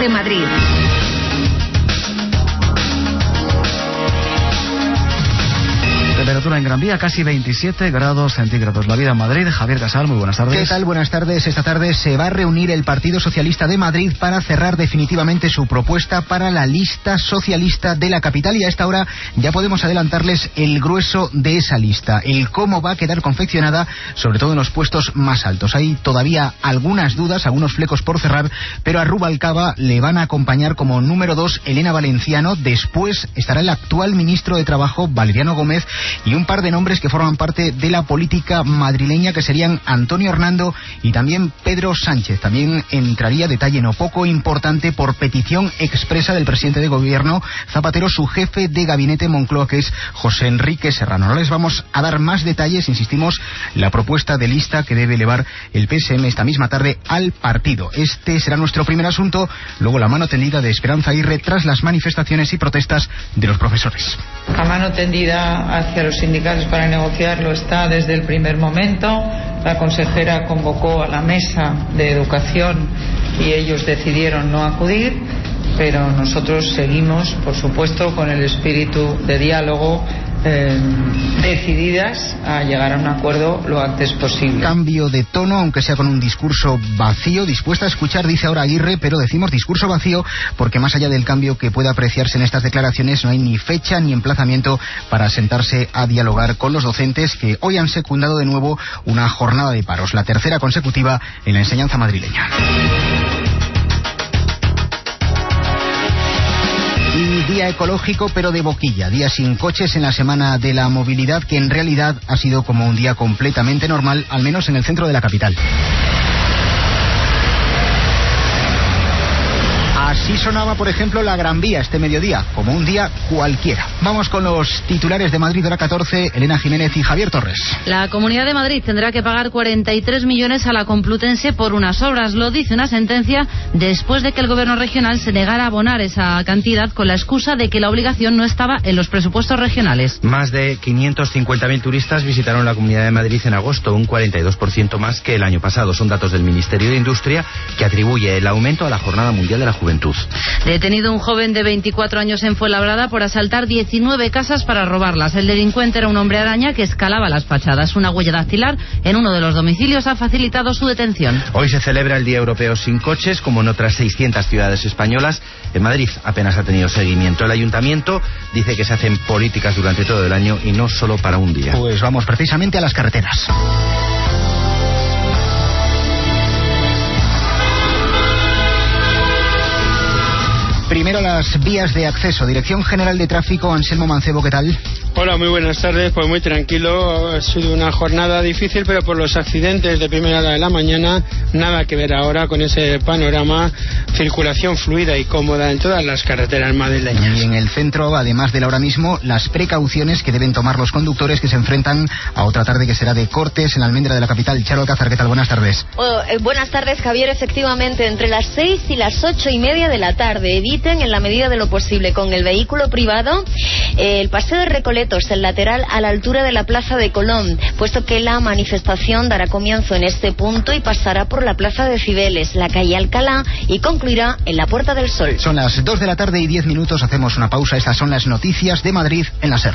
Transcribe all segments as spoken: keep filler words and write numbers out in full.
de Madrid. Temperatura en Gran Vía, casi veintisiete grados centígrados. La vida en Madrid. Javier Casal, muy buenas tardes. ¿Qué tal? Buenas tardes. Esta tarde se va a reunir el Partido Socialista de Madrid para cerrar definitivamente su propuesta para la lista socialista de la capital, y a esta hora ya podemos adelantarles el grueso de esa lista, el cómo va a quedar confeccionada, sobre todo en los puestos más altos. Hay todavía algunas dudas, algunos flecos por cerrar, pero a Rubalcaba le van a acompañar como número dos Elena Valenciano. Después estará el actual ministro de Trabajo, Valeriano Gómez, y un par de nombres que forman parte de la política madrileña, que serían Antonio Hernando y también Pedro Sánchez. También entraría, detalle no poco importante, por petición expresa del presidente de gobierno Zapatero, su jefe de gabinete Moncloa, que es José Enrique Serrano. No les vamos a dar más detalles, insistimos, la propuesta de lista que debe elevar el P S M esta misma tarde al partido. Este será nuestro primer asunto, luego la mano tendida de Esperanza Aguirre tras las manifestaciones y protestas de los profesores. La mano tendida hacia los sindicatos para negociarlo está desde el primer momento. La consejera convocó a la mesa de educación y ellos decidieron no acudir, pero nosotros seguimos, por supuesto, con el espíritu de diálogo, eh, decididas a llegar a un acuerdo lo antes posible. Cambio de tono, aunque sea con un discurso vacío, dispuesta a escuchar, dice ahora Aguirre, pero decimos discurso vacío porque más allá del cambio que pueda apreciarse en estas declaraciones, no hay ni fecha ni emplazamiento para sentarse a dialogar con los docentes, que hoy han secundado de nuevo una jornada de paros, la tercera consecutiva en la enseñanza madrileña. Y día ecológico, pero de boquilla, día sin coches en la semana de la movilidad, que en realidad ha sido como un día completamente normal, al menos en el centro de la capital. Así sonaba, por ejemplo, la Gran Vía este mediodía, como un día cualquiera. Vamos con los titulares de Madrid hora catorce, Elena Jiménez y Javier Torres. La Comunidad de Madrid tendrá que pagar cuarenta y tres millones a la Complutense por unas obras. Lo dice una sentencia después de que el gobierno regional se negara a abonar esa cantidad con la excusa de que la obligación no estaba en los presupuestos regionales. Más de quinientos cincuenta mil turistas visitaron la Comunidad de Madrid en agosto, un cuarenta y dos por ciento más que el año pasado. Son datos del Ministerio de Industria, que atribuye el aumento a la Jornada Mundial de la Juventud. Detenido un joven de veinticuatro años en Fuenlabrada por asaltar diecinueve casas para robarlas. El delincuente era un hombre araña que escalaba las fachadas. Una huella dactilar en uno de los domicilios ha facilitado su detención. Hoy se celebra el Día Europeo sin coches, como en otras seiscientas ciudades españolas. En Madrid apenas ha tenido seguimiento. El Ayuntamiento dice que se hacen políticas durante todo el año y no solo para un día. Pues vamos precisamente a las carreteras. Primero las vías de acceso. Dirección General de Tráfico, Anselmo Mancebo, ¿qué tal? Hola, muy buenas tardes. Pues muy tranquilo. Ha sido una jornada difícil, pero por los accidentes de primera hora de la mañana, nada que ver ahora con ese panorama. Circulación fluida y cómoda en todas las carreteras madrileñas. Y en el centro, además de ahora mismo, las precauciones que deben tomar los conductores que se enfrentan a otra tarde que será de cortes en la almendra de la capital. Charo Alcázar, ¿qué tal? Buenas tardes. Oh, eh, buenas tardes, Javier. Efectivamente, entre las seis y las ocho y media de la tarde, eviten en la medida de lo posible con el vehículo privado eh, el paseo de Recoletos, el lateral a la altura de la Plaza de Colón, puesto que la manifestación dará comienzo en este punto y pasará por la Plaza de Cibeles, la calle Alcalá, y concluirá en la Puerta del Sol. Son las dos de la tarde y diez minutos, hacemos una pausa. Estas son las noticias de Madrid en la SER.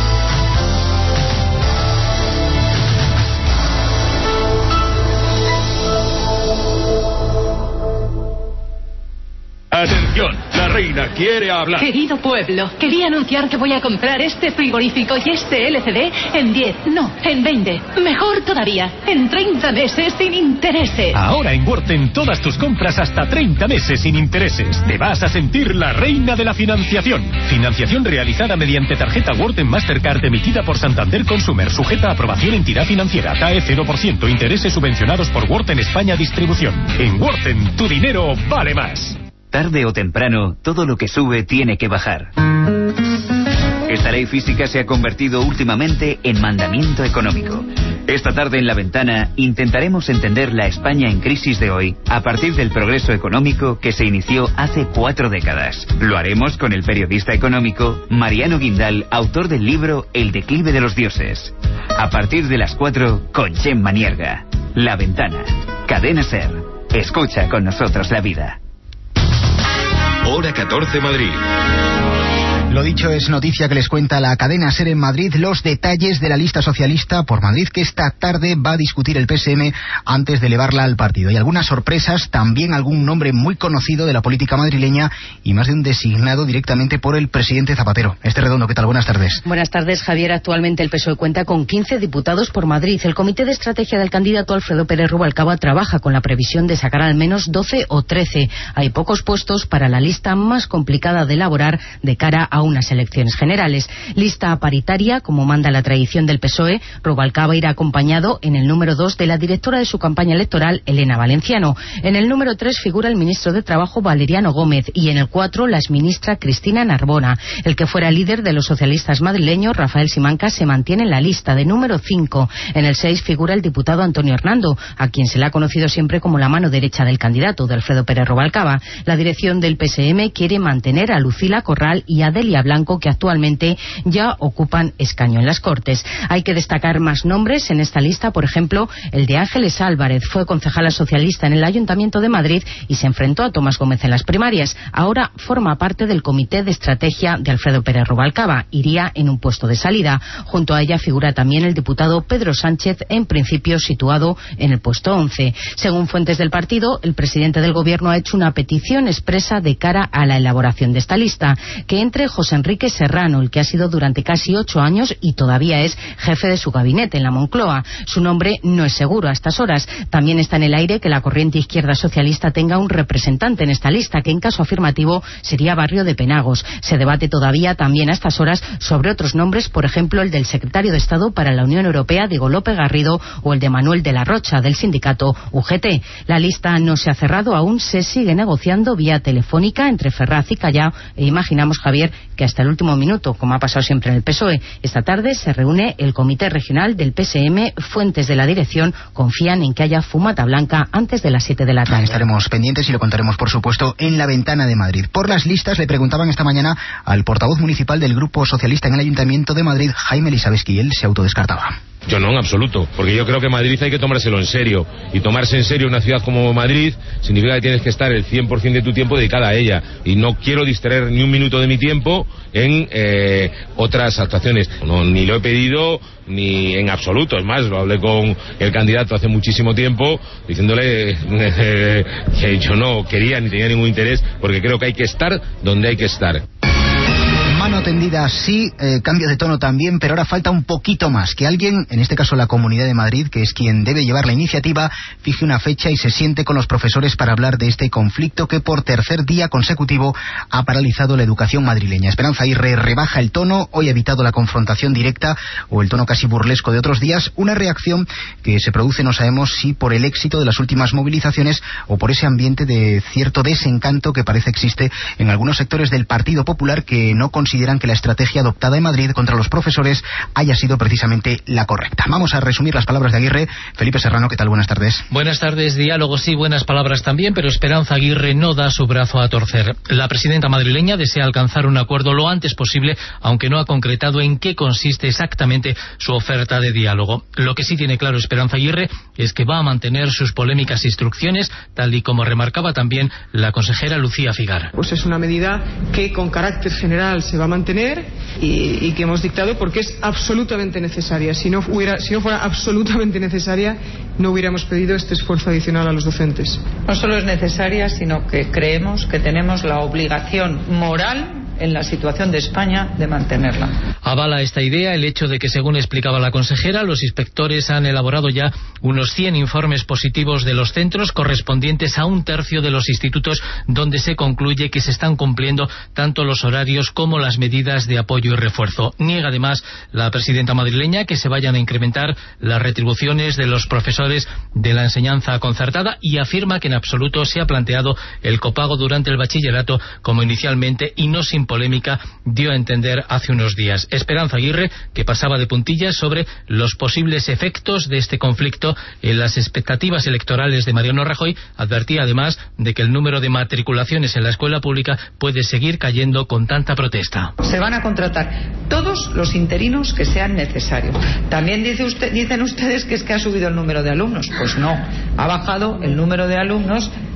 Atención, la reina quiere hablar. Querido pueblo, quería anunciar que voy a comprar este frigorífico y este L C D en diez, no, en veinte. Mejor todavía, en treinta meses sin intereses. Ahora en Worten todas tus compras hasta treinta meses sin intereses. Te vas a sentir la reina de la financiación. Financiación realizada mediante tarjeta Worten Mastercard emitida por Santander Consumer, sujeta a aprobación entidad financiera. T A E cero por ciento, intereses subvencionados por Worten España Distribución. En Worten, tu dinero vale más. Tarde o temprano, todo lo que sube tiene que bajar. Esta ley física se ha convertido últimamente en mandamiento económico. Esta tarde en La Ventana intentaremos entender la España en crisis de hoy a partir del progreso económico que se inició hace cuatro décadas. Lo haremos con el periodista económico Mariano Guindal, autor del libro El declive de los dioses. A partir de las cuatro, con Gemma Nierga. La Ventana. Cadena SER. Escucha con nosotros la vida. Hora catorce Madrid. Lo dicho, es noticia que les cuenta la cadena SER en Madrid los detalles de la lista socialista por Madrid que esta tarde va a discutir el P S M antes de elevarla al partido. Hay algunas sorpresas, también algún nombre muy conocido de la política madrileña y más de un designado directamente por el presidente Zapatero. Este Redondo, ¿qué tal? Buenas tardes. Buenas tardes, Javier. Actualmente el P S O E cuenta con quince diputados por Madrid. El Comité de Estrategia del candidato Alfredo Pérez Rubalcaba trabaja con la previsión de sacar al menos doce o trece. Hay pocos puestos para la lista más complicada de elaborar de cara a unas elecciones generales. Lista paritaria, como manda la tradición del P S O E. Rubalcaba irá acompañado en el número dos de la directora de su campaña electoral, Elena Valenciano. En el número tres figura el ministro de Trabajo, Valeriano Gómez, y en el cuatro la exministra Cristina Narbona. El que fuera líder de los socialistas madrileños, Rafael Simancas, se mantiene en la lista de número cinco. En el seis figura el diputado Antonio Hernando, a quien se le ha conocido siempre como la mano derecha del candidato, de Alfredo Pérez Rubalcaba. La dirección del P S M quiere mantener a Lucila Corral y a Delia Blanco, que actualmente ya ocupan escaño en las Cortes. Hay que destacar más nombres en esta lista, por ejemplo, el de Ángeles Álvarez. Fue concejala socialista en el Ayuntamiento de Madrid y se enfrentó a Tomás Gómez en las primarias. Ahora forma parte del Comité de Estrategia de Alfredo Pérez Rubalcaba. Iría en un puesto de salida. Junto a ella figura también el diputado Pedro Sánchez, en principio situado en el puesto once. Según fuentes del partido, el presidente del Gobierno ha hecho una petición expresa de cara a la elaboración de esta lista, que entre José Enrique Serrano, el que ha sido durante casi ocho años y todavía es jefe de su gabinete en la Moncloa. Su nombre no es seguro a estas horas. También está en el aire que la corriente izquierda socialista tenga un representante en esta lista, que en caso afirmativo sería Barrio de Penagos. Se debate todavía también a estas horas sobre otros nombres, por ejemplo el del secretario de Estado para la Unión Europea, Diego López Garrido, o el de Manuel de la Rocha, del sindicato U G T. La lista no se ha cerrado aún, se sigue negociando vía telefónica entre Ferraz y Callao, e imaginamos, Javier, que hasta el último minuto, como ha pasado siempre en el P S O E. Esta tarde se reúne el Comité Regional del P S M. Fuentes de la dirección confían en que haya fumata blanca antes de las siete de la tarde. Estaremos pendientes y lo contaremos, por supuesto, en la ventana de Madrid. Por las listas le preguntaban esta mañana al portavoz municipal del Grupo Socialista en el Ayuntamiento de Madrid, Jaime Elisabesky, y él se autodescartaba. Yo no, en absoluto, porque yo creo que Madrid hay que tomárselo en serio, y tomarse en serio una ciudad como Madrid significa que tienes que estar el cien por ciento de tu tiempo dedicada a ella, y no quiero distraer ni un minuto de mi tiempo en eh, otras actuaciones. No, ni lo he pedido ni en absoluto, es más, lo hablé con el candidato hace muchísimo tiempo diciéndole eh, que yo no quería ni tenía ningún interés, porque creo que hay que estar donde hay que estar. Mano tendida sí, eh, cambio de tono también, pero ahora falta un poquito más, que alguien, en este caso la Comunidad de Madrid, que es quien debe llevar la iniciativa, fije una fecha y se siente con los profesores para hablar de este conflicto que por tercer día consecutivo ha paralizado la educación madrileña. Esperanza Aguirre rebaja el tono, hoy ha evitado la confrontación directa o el tono casi burlesco de otros días, una reacción que se produce, no sabemos si por el éxito de las últimas movilizaciones o por ese ambiente de cierto desencanto que parece existe en algunos sectores del Partido Popular, que no consideran que la estrategia adoptada en Madrid contra los profesores haya sido precisamente la correcta. Vamos a resumir las palabras de Aguirre. Felipe Serrano, ¿qué tal? Buenas tardes. Buenas tardes. Diálogo sí, buenas palabras también, pero Esperanza Aguirre no da su brazo a torcer. La presidenta madrileña desea alcanzar un acuerdo lo antes posible, aunque no ha concretado en qué consiste exactamente su oferta de diálogo. Lo que sí tiene claro Esperanza Aguirre es que va a mantener sus polémicas instrucciones, tal y como remarcaba también la consejera Lucía Figar. Pues es una medida que con carácter general se va a mantener y, y que hemos dictado porque es absolutamente necesaria. Si no, hubiera, si no fuera absolutamente necesaria, no hubiéramos pedido este esfuerzo adicional a los docentes. No solo es necesaria, sino que creemos que tenemos la obligación moral en la situación de España de mantenerla. Avala esta idea el hecho de que, según explicaba la consejera, los inspectores han elaborado ya unos cien informes positivos de los centros correspondientes a un tercio de los institutos, donde se concluye que se están cumpliendo tanto los horarios como las medidas de apoyo y refuerzo. Niega además la presidenta madrileña que se vayan a incrementar las retribuciones de los profesores de la enseñanza concertada y afirma que en absoluto se ha planteado el copago durante el bachillerato como inicialmente y no sin polémica dio a entender hace unos días. Esperanza Aguirre, que pasaba de puntillas sobre los posibles efectos de este conflicto en las expectativas electorales de Mariano Rajoy, advertía además de que el número de matriculaciones en la escuela pública puede seguir cayendo con tanta protesta. Se van a contratar todos los interinos que sean necesarios. También dice usted, dicen ustedes que es que ha subido el número de alumnos. Pues no, ha bajado el número de alumnos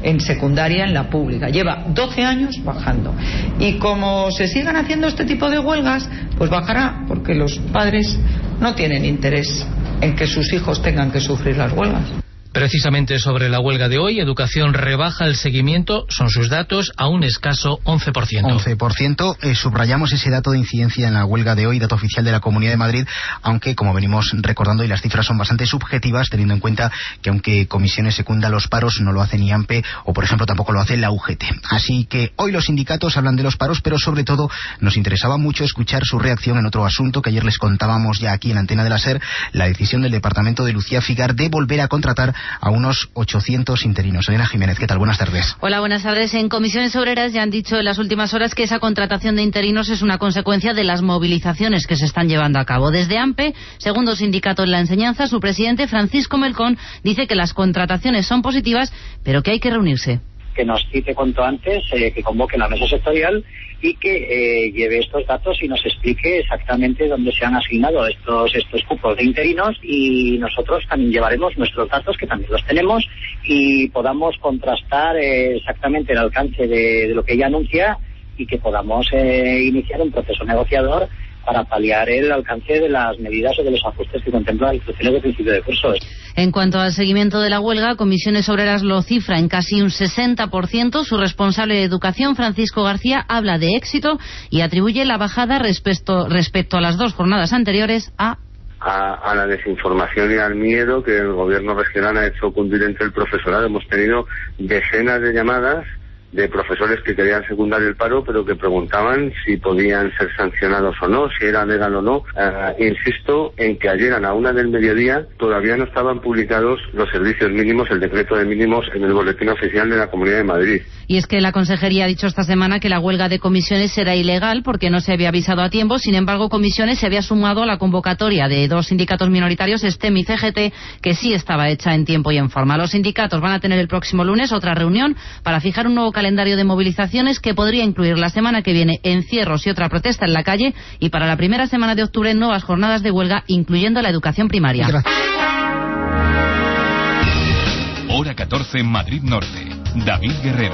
en secundaria en la pública. Lleva doce años bajando. Y como se sigan haciendo este tipo de huelgas, pues bajará, porque los padres no tienen interés en que sus hijos tengan que sufrir las huelgas. Precisamente sobre la huelga de hoy, Educación rebaja el seguimiento, son sus datos, a un escaso once por ciento. once por ciento, eh, subrayamos ese dato de incidencia en la huelga de hoy, dato oficial de la Comunidad de Madrid, aunque, como venimos recordando, y las cifras son bastante subjetivas, teniendo en cuenta que aunque Comisiones secunda los paros, no lo hace ni AMPE, o por ejemplo tampoco lo hace la U G T. Así que hoy los sindicatos hablan de los paros, pero sobre todo nos interesaba mucho escuchar su reacción en otro asunto que ayer les contábamos ya aquí en la antena de la SER, la decisión del departamento de Lucía Figar de volver a contratar a unos ochocientos interinos. Elena Jiménez, ¿qué tal? Buenas tardes. Hola, buenas tardes. En Comisiones Obreras ya han dicho en las últimas horas que esa contratación de interinos es una consecuencia de las movilizaciones que se están llevando a cabo. Desde AMPE, segundo sindicato en la enseñanza, su presidente Francisco Melcón dice que las contrataciones son positivas, pero que hay que reunirse. Que nos cite cuanto antes, eh, que convoque la mesa sectorial y que eh, lleve estos datos y nos explique exactamente dónde se han asignado estos estos cupos de interinos, y nosotros también llevaremos nuestros datos, que también los tenemos, y podamos contrastar eh, exactamente el alcance de, de lo que ella anuncia, y que podamos eh, iniciar un proceso negociador para paliar el alcance de las medidas o de los ajustes que contemplan las instrucciones de principio de curso. En cuanto al seguimiento de la huelga, Comisiones Obreras lo cifra en casi un sesenta por ciento. Su responsable de Educación, Francisco García, habla de éxito y atribuye la bajada respecto, respecto a las dos jornadas anteriores a A, a la desinformación y al miedo que el gobierno regional ha hecho cundir entre el profesorado. Hemos tenido decenas de llamadas de profesores que querían secundar el paro, pero que preguntaban si podían ser sancionados o no, si era legal o no. Uh, insisto en que ayer a la una del mediodía todavía no estaban publicados los servicios mínimos, el decreto de mínimos, en el boletín oficial de la Comunidad de Madrid. Y es que la Consejería ha dicho esta semana que la huelga de comisiones será ilegal porque no se había avisado a tiempo. Sin embargo, Comisiones se había sumado a la convocatoria de dos sindicatos minoritarios, STEM y C G T, que sí estaba hecha en tiempo y en forma. Los sindicatos van a tener el próximo lunes otra reunión para fijar un nuevo calendario de movilizaciones que podría incluir la semana que viene encierros y otra protesta en la calle, y para la primera semana de octubre nuevas jornadas de huelga, incluyendo la educación primaria. Gracias. Hora catorce, Madrid Norte. David Guerrero.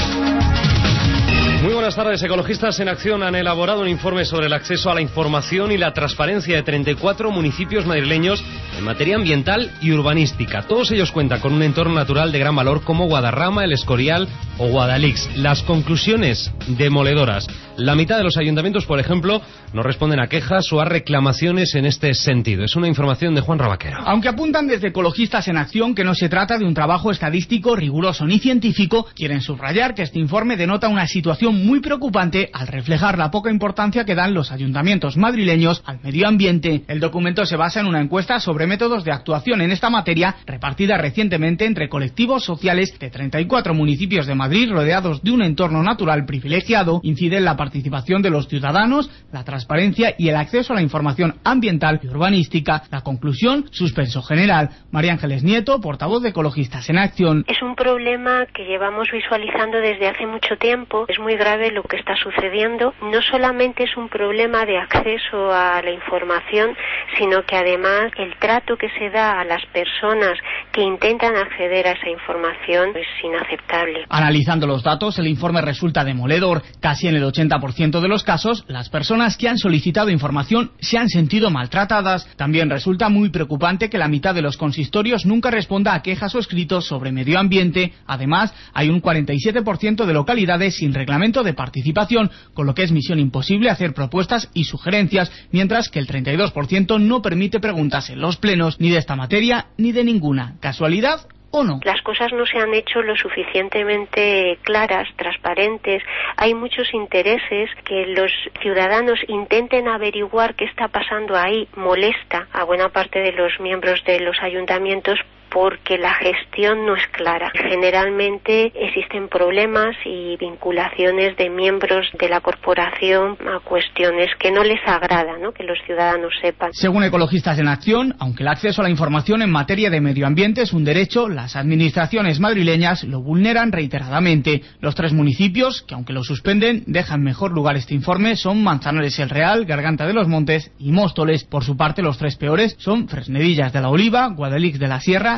Muy buenas tardes. Ecologistas en Acción han elaborado un informe sobre el acceso a la información y la transparencia de treinta y cuatro municipios madrileños en materia ambiental y urbanística. Todos ellos cuentan con un entorno natural de gran valor como Guadarrama, El Escorial o Guadalix. Las conclusiones demoledoras. La mitad de los ayuntamientos, por ejemplo, no responden a quejas o a reclamaciones en este sentido. Es una información de Juan Rabaquero. Aunque apuntan desde Ecologistas en Acción que no se trata de un trabajo estadístico riguroso ni científico, quieren subrayar que este informe denota una situación muy preocupante al reflejar la poca importancia que dan los ayuntamientos madrileños al medio ambiente. El documento se basa en una encuesta sobre métodos de actuación en esta materia, repartida recientemente entre colectivos sociales de treinta y cuatro municipios de Madrid rodeados de un entorno natural privilegiado. Incide en la participación de los ciudadanos, la transparencia y el acceso a la información ambiental y urbanística. La conclusión, suspenso general. María Ángeles Nieto, portavoz de Ecologistas en Acción. Es un problema que llevamos visualizando desde hace mucho tiempo. Es muy grave lo que está sucediendo. No solamente es un problema de acceso a la información, sino que además el trato que se da a las personas que intentan acceder a esa información es inaceptable. Analizando los datos, el informe resulta demoledor. Casi en el ochenta por ciento de los casos, las personas que han solicitado información se han sentido maltratadas. También resulta muy preocupante que la mitad de los consistorios nunca responda a quejas o escritos sobre medio ambiente. Además, hay un cuarenta y siete por ciento de localidades sin reglamento de participación, con lo que es misión imposible hacer propuestas y sugerencias, mientras que el treinta y dos por ciento no permite preguntas en los plenos, ni de esta materia ni de ninguna. ¿Casualidad o no? Las cosas no se han hecho lo suficientemente claras, transparentes. Hay muchos intereses que los ciudadanos intenten averiguar qué está pasando ahí. Molesta a buena parte de los miembros de los ayuntamientos porque la gestión no es clara. Generalmente existen problemas y vinculaciones de miembros de la corporación a cuestiones que no les agrada, ¿no?, que los ciudadanos sepan. Según Ecologistas en Acción, aunque el acceso a la información en materia de medio ambiente es un derecho, las administraciones madrileñas lo vulneran reiteradamente. Los tres municipios, que aunque lo suspenden, dejan en mejor lugar este informe, son Manzanares el Real, Garganta de los Montes y Móstoles. Por su parte, los tres peores son Fresnedillas de la Oliva, Guadalix de la Sierra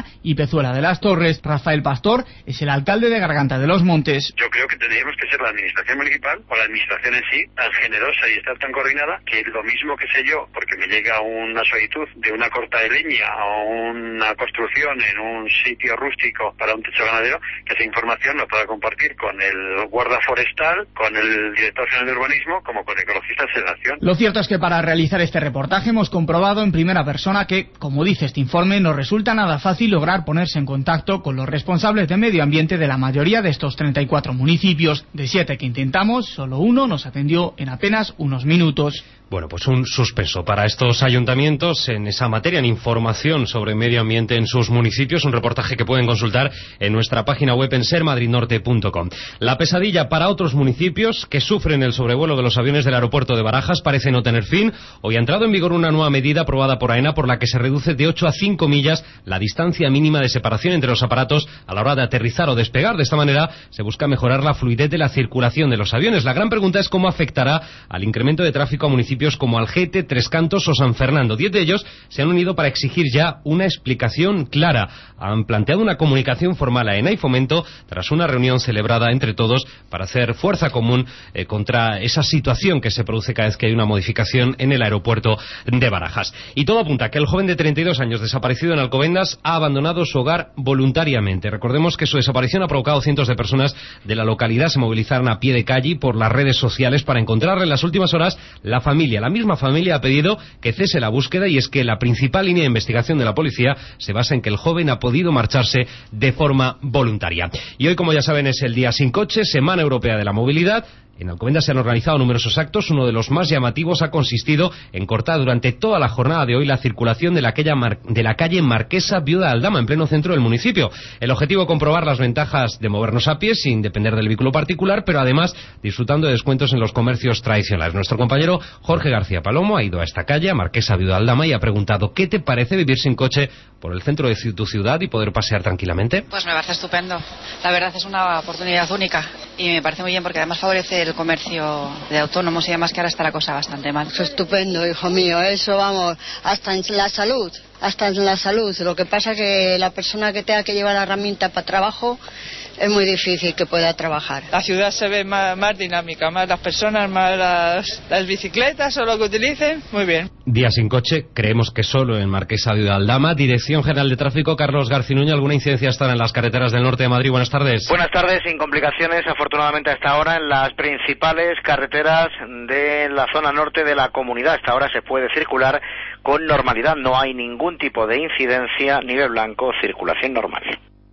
Garganta y Pezuela de las Torres. Rafael Pastor es el alcalde de Garganta de los Montes. Yo creo que tendríamos que ser la administración municipal o la administración en sí tan generosa y estar tan coordinada que lo mismo que sé yo, porque me llega una solicitud de una corta de leña o una construcción en un sitio rústico para un techo ganadero, que esa información lo pueda compartir con el guarda forestal, con el director general de urbanismo, como con ecologistas de la nación. Lo cierto es que para realizar este reportaje hemos comprobado en primera persona que, como dice este informe, no resulta nada fácil lograr ponerse en contacto con los responsables de medio ambiente de la mayoría de estos treinta y cuatro municipios. De siete que intentamos, solo uno nos atendió en apenas unos minutos. Bueno, pues un suspenso para estos ayuntamientos en esa materia, en información sobre medio ambiente en sus municipios, un reportaje que pueden consultar en nuestra página web en ser madrid norte punto com. La pesadilla para otros municipios que sufren el sobrevuelo de los aviones del aeropuerto de Barajas parece no tener fin. Hoy ha entrado en vigor una nueva medida aprobada por AENA por la que se reduce de ocho a cinco millas la distancia mínima de separación entre los aparatos a la hora de aterrizar o despegar. De esta manera se busca mejorar la fluidez de la circulación de los aviones. La gran pregunta es cómo afectará al incremento de tráfico a municipios como Algete, Tres Cantos o San Fernando. Diez de ellos se han unido para exigir ya una explicación clara. Han planteado una comunicación formal a AENA y Fomento tras una reunión celebrada entre todos para hacer fuerza común eh, contra esa situación que se produce cada vez que hay una modificación en el aeropuerto de Barajas. Y todo apunta a que el joven de treinta y dos años desaparecido en Alcobendas ha abandonado su hogar voluntariamente. Recordemos que su desaparición ha provocado cientos de personas de la localidad se movilizaron a pie de calle por las redes sociales para encontrarle. En las últimas horas la familia, la misma familia ha pedido que cese la búsqueda, y es que la principal línea de investigación de la policía se basa en que el joven ha podido marcharse de forma voluntaria. Y hoy, como ya saben, es el Día Sin Coche, Semana Europea de la Movilidad. En Alcobendas se han organizado numerosos actos. Uno de los más llamativos ha consistido en cortar durante toda la jornada de hoy la circulación de la, Mar- de la calle Marquesa Viuda de Aldama, en pleno centro del municipio. El objetivo, comprobar las ventajas de movernos a pie sin depender del vehículo particular, pero además disfrutando de descuentos en los comercios tradicionales. Nuestro compañero Jorge García Palomo ha ido a esta calle, a Marquesa Viuda de Aldama, y ha preguntado ¿qué te parece vivir sin coche por el centro de tu ciudad y poder pasear tranquilamente? Pues me parece estupendo. La verdad es una oportunidad única y me parece muy bien porque además favorece el comercio de autónomos y demás, que ahora está la cosa bastante mal. Es estupendo, hijo mío, eso vamos, hasta en la salud, hasta en la salud. Lo que pasa que la persona que tenga que llevar la herramienta para trabajo es muy difícil que pueda trabajar. La ciudad se ve más, más dinámica, más las personas, más las, las bicicletas o lo que utilicen, muy bien. Día sin coche, creemos que solo en Marquesa de Aldama. Dirección General de Tráfico, Carlos Garcinuño, ¿alguna incidencia está en las carreteras del norte de Madrid? Buenas tardes. Buenas tardes, sin complicaciones afortunadamente hasta ahora en las principales carreteras de la zona norte de la comunidad. Hasta ahora se puede circular con normalidad, no hay ningún tipo de incidencia, nivel blanco, circulación normal.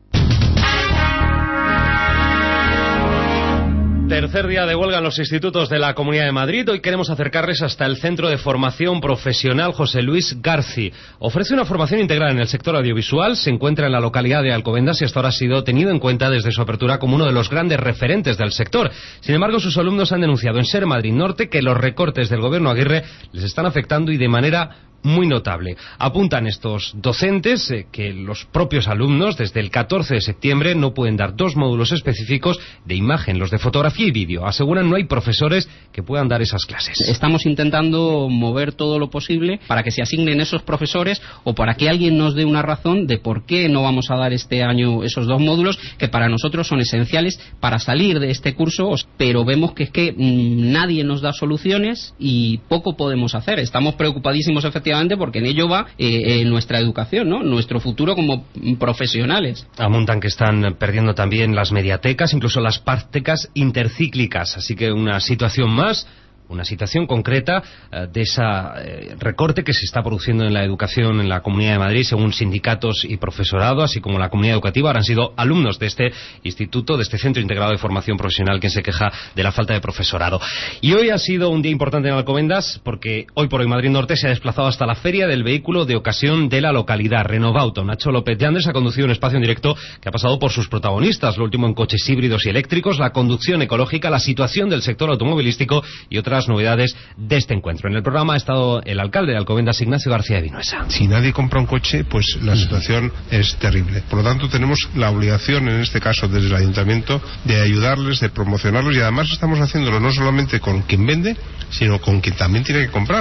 Tercer día de huelga en los institutos de la Comunidad de Madrid. Hoy queremos acercarles hasta el Centro de Formación Profesional José Luis Garci. Ofrece una formación integral en el sector audiovisual, se encuentra en la localidad de Alcobendas y hasta ahora ha sido tenido en cuenta desde su apertura como uno de los grandes referentes del sector. Sin embargo, sus alumnos han denunciado en Ser Madrid Norte que los recortes del gobierno Aguirre les están afectando y de manera muy notable. Apuntan estos docentes eh, que los propios alumnos desde el catorce de septiembre no pueden dar dos módulos específicos de imagen, los de fotografía y vídeo. Aseguran no hay profesores que puedan dar esas clases. Estamos intentando mover todo lo posible para que se asignen esos profesores o para que alguien nos dé una razón de por qué no vamos a dar este año esos dos módulos que para nosotros son esenciales para salir de este curso, pero vemos que es que mmm, nadie nos da soluciones y poco podemos hacer. Estamos preocupadísimos efectivamente porque en ello va eh, eh, nuestra educación, ¿no? Nuestro futuro como profesionales. Apuntan que están perdiendo también las mediatecas, incluso las prácticas intercíclicas, así que una situación más, una situación concreta eh, de ese eh, recorte que se está produciendo en la educación en la Comunidad de Madrid, según sindicatos y profesorado, así como la comunidad educativa. Ahora han sido alumnos de este instituto, de este Centro Integrado de Formación Profesional, quien se queja de la falta de profesorado. Y hoy ha sido un día importante en Alcobendas, porque hoy por hoy Madrid Norte se ha desplazado hasta la feria del vehículo de ocasión de la localidad, Renovauto. Nacho López de Andrés ha conducido un espacio en directo que ha pasado por sus protagonistas, lo último en coches híbridos y eléctricos, la conducción ecológica, la situación del sector automovilístico y otras novedades de este encuentro. En el programa ha estado el alcalde de Alcobendas, Ignacio García de Vinuesa. Si nadie compra un coche, pues la situación es terrible. Por lo tanto, tenemos la obligación, en este caso desde el ayuntamiento, de ayudarles, de promocionarlos, y además estamos haciéndolo no solamente con quien vende, sino con quien también tiene que comprar.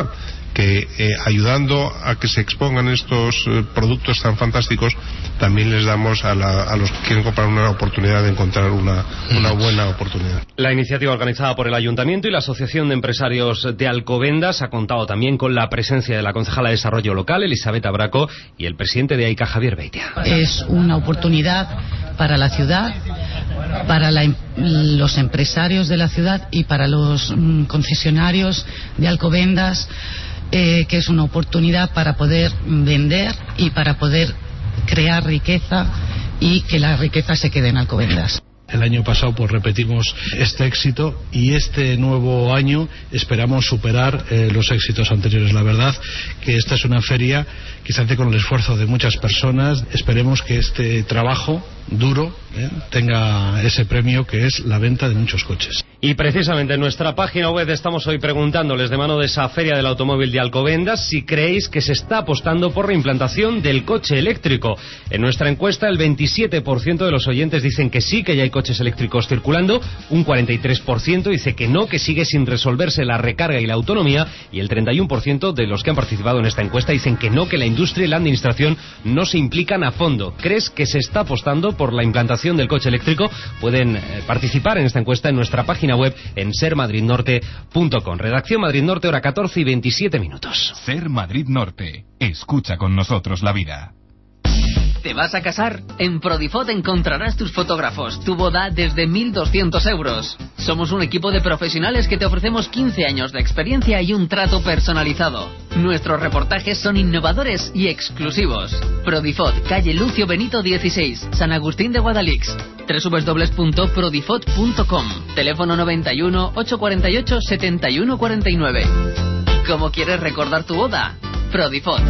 que eh, ayudando a que se expongan estos eh, productos tan fantásticos, también les damos a, la, a los que quieren comprar una oportunidad de encontrar una, una buena oportunidad. La iniciativa organizada por el Ayuntamiento y la Asociación de Empresarios de Alcobendas ha contado también con la presencia de la concejala de Desarrollo Local, Elizabeth Abraco, y el presidente de AICA, Javier Beitia. Es una oportunidad para la ciudad, para la, los empresarios de la ciudad y para los mm, concesionarios de Alcobendas, eh, que es una oportunidad para poder vender y para poder crear riqueza y que la riqueza se quede en Alcobendas. El año pasado pues repetimos este éxito y este nuevo año esperamos superar eh, los éxitos anteriores. La verdad que esta es una feria que se hace con el esfuerzo de muchas personas. Esperemos que este trabajo duro eh, tenga ese premio que es la venta de muchos coches. Y precisamente en nuestra página web estamos hoy preguntándoles de mano de esa Feria del Automóvil de Alcobendas si creéis que se está apostando por la implantación del coche eléctrico. En nuestra encuesta el veintisiete por ciento de los oyentes dicen que sí, que ya hay coches eléctricos circulando, un cuarenta y tres por ciento dice que no, que sigue sin resolverse la recarga y la autonomía, y el treinta y uno por ciento de los que han participado en esta encuesta dicen que no, que la industria y la administración no se implican a fondo. ¿Crees que se está apostando por la implantación del coche eléctrico? Pueden eh, participar en esta encuesta en nuestra página web en ser madrid norte punto com. Redacción Madrid Norte, hora catorce y veintisiete minutos. Ser Madrid Norte. Escucha con nosotros la vida. ¿Te vas a casar? En Prodifot encontrarás tus fotógrafos, tu boda desde mil doscientos euros. Somos un equipo de profesionales que te ofrecemos quince años de experiencia y un trato personalizado. Nuestros reportajes son innovadores y exclusivos. Prodifot, calle Lucio Benito dieciséis, San Agustín de Guadalix. doble u doble u doble u punto prodifot punto com. Teléfono noventa y uno, ochocientos cuarenta y ocho, setenta y uno cuarenta y nueve. ¿Cómo quieres recordar tu boda? Prodifot.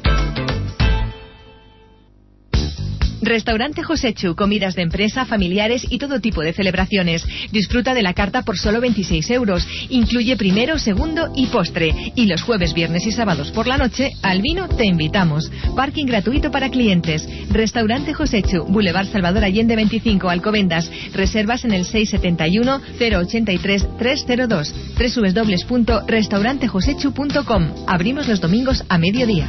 Restaurante Josechu, comidas de empresa, familiares y todo tipo de celebraciones. Disfruta de la carta por solo veintiséis euros. Incluye primero, segundo y postre. Y los jueves, viernes y sábados por la noche, al vino te invitamos. Parking gratuito para clientes. Restaurante Josechu, Boulevard Salvador Allende veinticinco, Alcobendas. Reservas en el seis setenta y uno, cero ochenta y tres, trescientos dos. doble u doble u doble u punto restaurante josechu punto com. Abrimos los domingos a mediodía.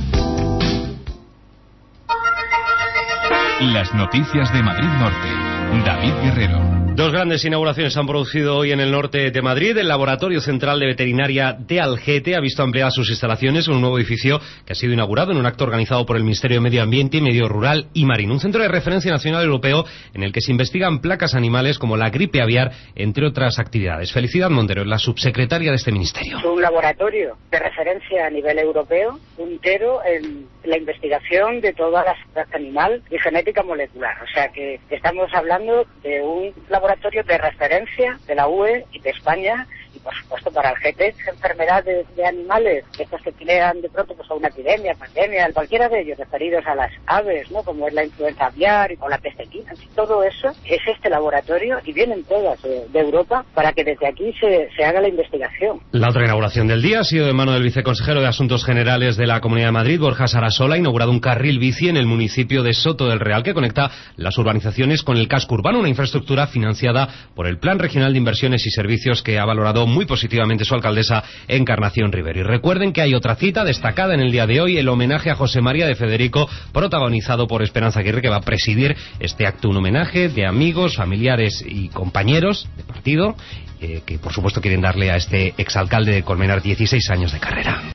Las noticias de Madrid Norte. David Guerrero. Dos grandes inauguraciones se han producido hoy en el norte de Madrid. El Laboratorio Central de Veterinaria de Algete ha visto ampliadas sus instalaciones en un nuevo edificio que ha sido inaugurado en un acto organizado por el Ministerio de Medio Ambiente y Medio Rural y Marino. Un centro de referencia nacional europeo en el que se investigan placas animales como la gripe aviar, entre otras actividades. Felicidad Montero, la subsecretaria de este ministerio. Es un laboratorio de referencia a nivel europeo, puntero en la investigación de todas las placas animal y genética molecular. O sea que estamos hablando de un laboratorio de referencia de la U E y de España y por supuesto para Algete. Enfermedades de animales, estas que crean de pronto pues a una epidemia, pandemia, cualquiera de ellos referidos a las aves, ¿no? Como es la influenza aviar o la peste equina, todo eso es este laboratorio y vienen todas de, de Europa para que desde aquí se, se haga la investigación. La otra inauguración del día ha sido de mano del viceconsejero de Asuntos Generales de la Comunidad de Madrid, Borja Sarasola. Ha inaugurado un carril bici en el municipio de Soto del Real que conecta las urbanizaciones con el casco urbano, una infraestructura financiada por el Plan Regional de Inversiones y Servicios que ha valorado muy positivamente su alcaldesa Encarnación Rivero. Y recuerden que hay otra cita destacada en el día de hoy, el homenaje a José María de Federico, protagonizado por Esperanza Aguirre, que va a presidir este acto, un homenaje de amigos, familiares y compañeros de partido eh, que por supuesto quieren darle a este exalcalde de Colmenar dieciséis años de carrera.